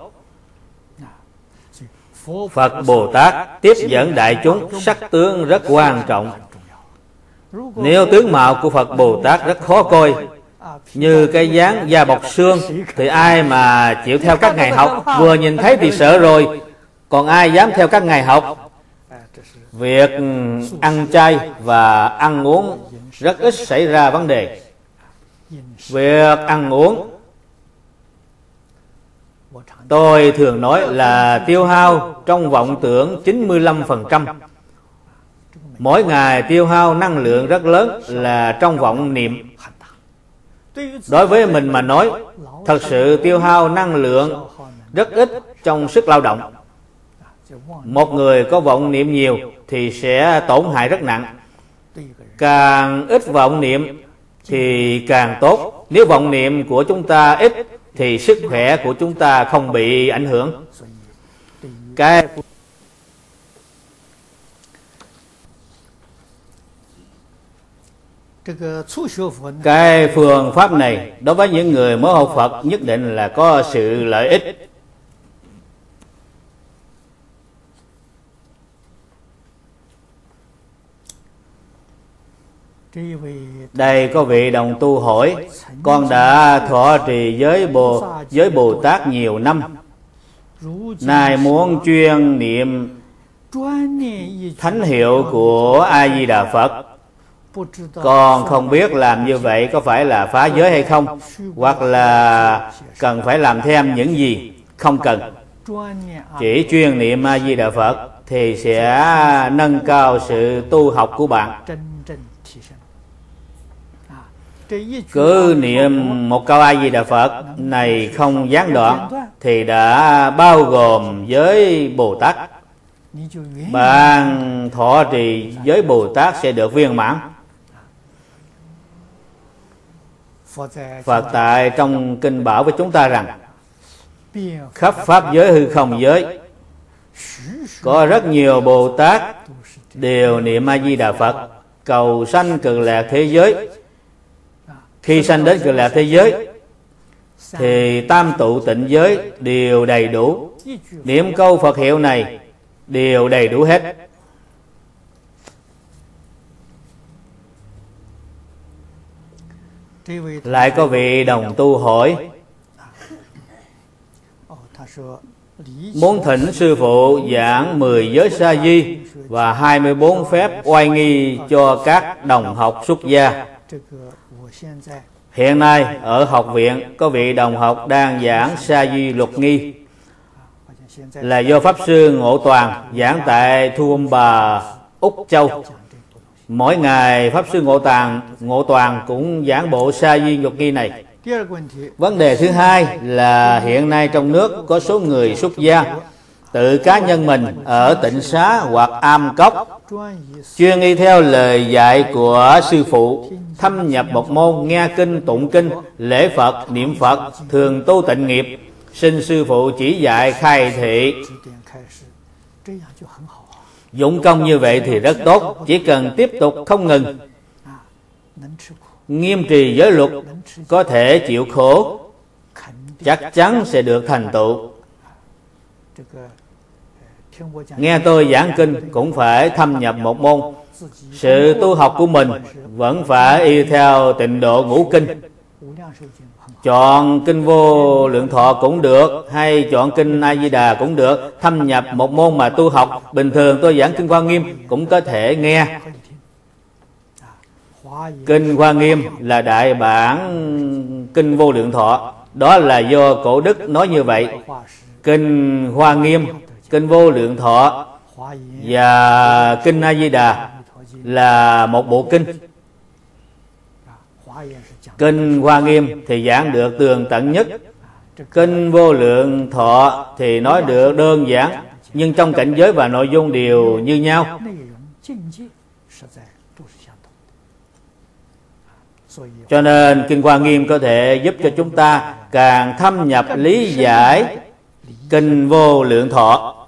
Phật Bồ Tát tiếp dẫn đại chúng, sắc tướng rất quan trọng. Nếu tướng mạo của Phật Bồ Tát rất khó coi, như cái dáng da bọc xương, thì ai mà chịu theo các ngày học? Vừa nhìn thấy thì sợ rồi, còn ai dám theo các ngày học? Việc ăn chay và ăn uống rất ít xảy ra vấn đề. Việc ăn uống, tôi thường nói là tiêu hao trong vọng tưởng chín mươi lăm phần trăm. Mỗi ngày tiêu hao năng lượng rất lớn là trong vọng niệm. Đối với mình mà nói, thật sự tiêu hao năng lượng rất ít trong sức lao động. Một người có vọng niệm nhiều thì sẽ tổn hại rất nặng. Càng ít vọng niệm thì càng tốt. Nếu vọng niệm của chúng ta ít thì sức khỏe của chúng ta không bị ảnh hưởng. Cái Cái phương pháp này đối với những người mới học Phật nhất định là có sự lợi ích. Đây có vị đồng tu hỏi: con đã thọ trì giới Bồ giới Bồ Tát nhiều năm, nay muốn chuyên niệm thánh hiệu của A Di Đà Phật. Con không biết làm như vậy có phải là phá giới hay không, hoặc là cần phải làm thêm những gì. Không cần, chỉ chuyên niệm A Di Đà Phật thì sẽ nâng cao sự tu học của bạn. Cứ niệm một câu A Di Đà Phật này không gián đoạn thì đã bao gồm giới Bồ Tát. Bạn thọ trì giới Bồ Tát sẽ được viên mãn. Phật tại trong kinh bảo với chúng ta rằng khắp pháp giới hư không giới có rất nhiều Bồ Tát đều niệm A Di Đà Phật cầu sanh Cực Lạc thế giới. Khi sanh đến Cực Lạc thế giới thì tam tụ tịnh giới đều đầy đủ. Niệm câu Phật hiệu này đều đầy đủ hết. Lại có vị đồng tu hỏi: muốn thỉnh sư phụ giảng mười giới sa di và hai mươi bốn phép oai nghi cho các đồng học xuất gia. Hiện nay ở học viện có vị đồng học đang giảng sa di luật nghi, là do Pháp Sư Ngộ Toàn giảng tại Thu Âm Bà, Úc Châu. Mỗi ngày Pháp Sư Ngộ Toàn, Ngộ Toàn cũng giảng bộ sa di luật nghi này. Vấn đề thứ hai là hiện nay trong nước có số người xuất gia tự cá nhân mình ở tịnh xá hoặc am cốc, chuyên y theo lời dạy của sư phụ, thâm nhập một môn, nghe kinh, tụng kinh, lễ Phật, niệm Phật, thường tu tịnh nghiệp, xin sư phụ chỉ dạy khai thị. Dụng công như vậy thì rất tốt. Chỉ cần tiếp tục không ngừng nghiêm trì giới luật, có thể chịu khổ, chắc chắn sẽ được thành tựu. Nghe tôi giảng kinh cũng phải thâm nhập một môn. Sự tu học của mình vẫn phải y theo tịnh độ ngũ kinh. Chọn kinh Vô Lượng Thọ cũng được, hay chọn kinh A Di Đà cũng được. Thâm nhập một môn mà tu học. Bình thường tôi giảng kinh Hoa Nghiêm cũng có thể nghe. Kinh Hoa Nghiêm là đại bản kinh Vô Lượng Thọ, đó là do Cổ Đức nói như vậy. Kinh Hoa Nghiêm, kinh Vô Lượng Thọ và kinh A Di Đà là một bộ kinh. Kinh Hoa Nghiêm thì giảng được tường tận nhất. Kinh Vô Lượng Thọ thì nói được đơn giản, nhưng trong cảnh giới và nội dung đều như nhau. Cho nên kinh Hoa Nghiêm có thể giúp cho chúng ta càng thâm nhập lý giải kinh Vô Lượng Thọ.